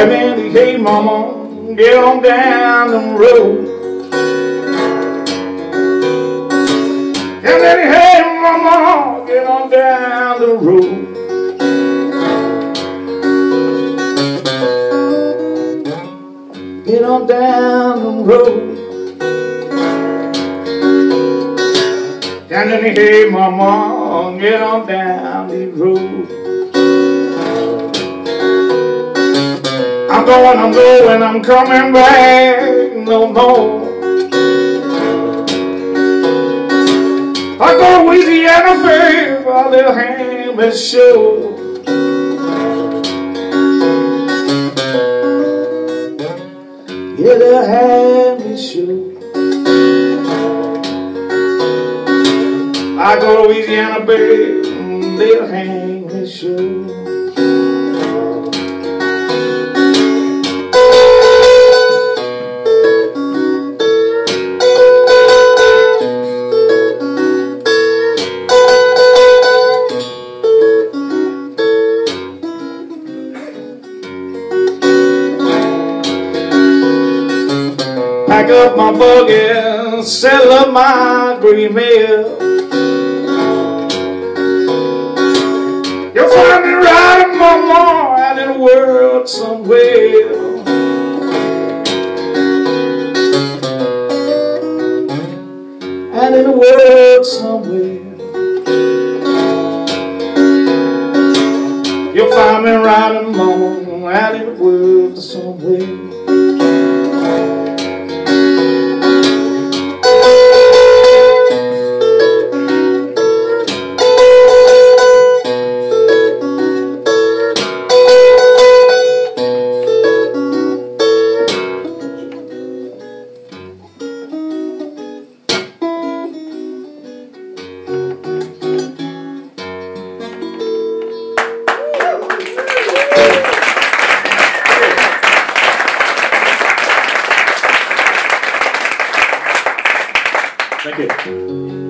then, hey mama, get on down the road. And then, hey mama, get on down the road. Get on down the road. And then, hey mama, get on down the road. I'm going, I'm coming back no more. I go to Louisiana, babe, a little ham and show. Yeah, they'll have me show. I go to Louisiana, babe, they'll hang me show. Pack up my buggy, sell up my green mail. You'll find me riding, mama, out in the world somewhere. Out in the world somewhere. You'll find me riding, mama, out in the world somewhere.